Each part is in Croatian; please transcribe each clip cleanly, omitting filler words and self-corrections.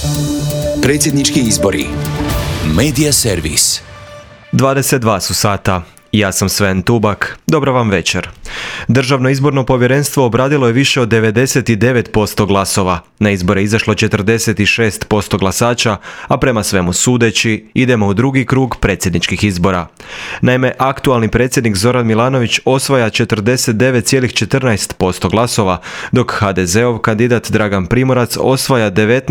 Predsjednički izbori. Medija servis. 22 su sata. Ja sam Sven Tubak. Dobro vam večer. Državno izborno povjerenstvo obradilo je više od 99% glasova. Na izbore izašlo 46% glasača, a prema svemu sudeći idemo u drugi krug predsjedničkih izbora. Naime, aktualni predsjednik Zoran Milanović osvaja 49,14% glasova, dok HDZ-ov kandidat Dragan Primorac osvaja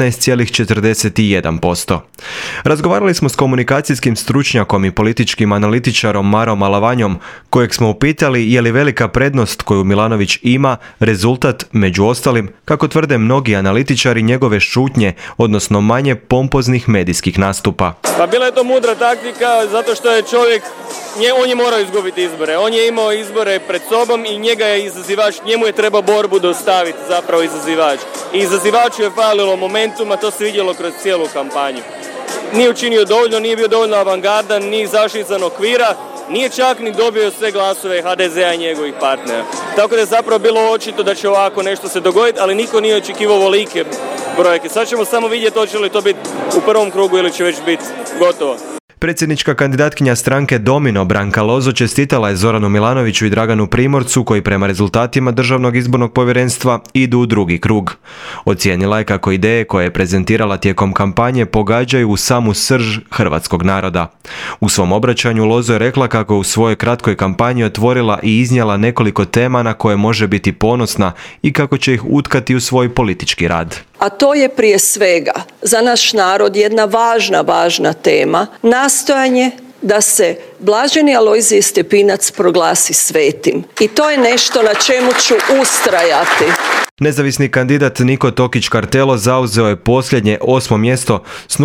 19,41%. Razgovarali smo s komunikacijskim stručnjakom i političkim analitičarom Marom Alavanjom, kojeg smo upitali je li velika prednost koju Milanović ima rezultat, među ostalim, kako tvrde mnogi analitičari, njegove šutnje, odnosno manje pompoznih medijskih nastupa. Pa bila je to mudra taktika zato što je čovjek, on je morao izgubiti izbore. On je imao izbore pred sobom i njega je izazivač, njemu je trebao borbu dostaviti zapravo izazivač. I izazivaču je falilo momentuma, to se vidjelo kroz cijelu kampanju. Nije učinio dovoljno, nije bio dovoljno avangardan, nije izašao izvan okvira, nije čak ni dobio sve glasove HDZ-a i njegovih partnera. Tako da je zapravo bilo očito da će ovako nešto se dogoditi, ali niko nije očekivao ovolike brojke. Sad ćemo samo vidjeti hoće li to biti u prvom krugu ili će već biti gotovo. Predsjednička kandidatkinja stranke Domino Branka Lozo čestitala je Zoranu Milanoviću i Draganu Primorcu, koji prema rezultatima Državnog izbornog povjerenstva idu u drugi krug. Ocijenila je kako ideje koje je prezentirala tijekom kampanje pogađaju u samu srž hrvatskog naroda. U svom obraćanju Lozo je rekla kako je u svojoj kratkoj kampanji otvorila i iznijela nekoliko tema na koje može biti ponosna i kako će ih utkati u svoj politički rad. A to je prije svega za naš narod jedna važna tema, nastojanje da se Blaženi Alojzije Stepinac proglasi svetim. I to je nešto na čemu ću ustrajati. Nezavisni kandidat Niko Tokić Kartelo zauzeo je posljednje 8. mjesto s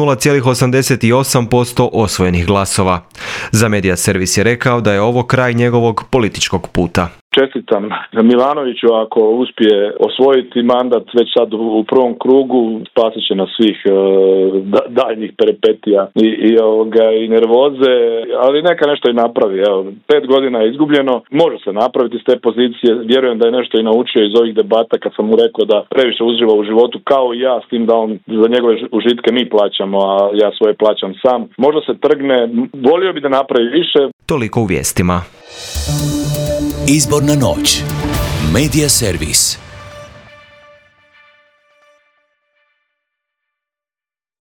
0,88% osvojenih glasova. Za Medija servis je rekao da je ovo kraj njegovog političkog puta. Čestitam Milanoviću ako uspije osvojiti mandat već sad u prvom krugu, spasit će nas svih daljnjih peripetija i nervoze, ali neka nešto i napravi. Evo, 5 godina je izgubljeno, može se napraviti s te pozicije, vjerujem da je nešto i naučio iz ovih debata kad sam mu rekao da previše uživa u životu kao i ja, s tim da on za njegove užitke mi plaćamo, a ja svoje plaćam sam. Možda se trgne, volio bi da napravi više. Toliko u vijestima. Izborna noć. Medija servis.